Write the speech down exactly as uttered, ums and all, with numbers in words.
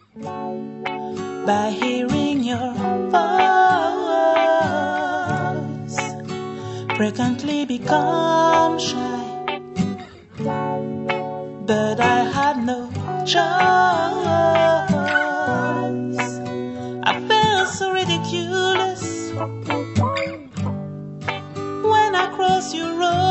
by hearing your voice, frequently become shy, but I had no choice. I felt so ridiculous when I crossed your road.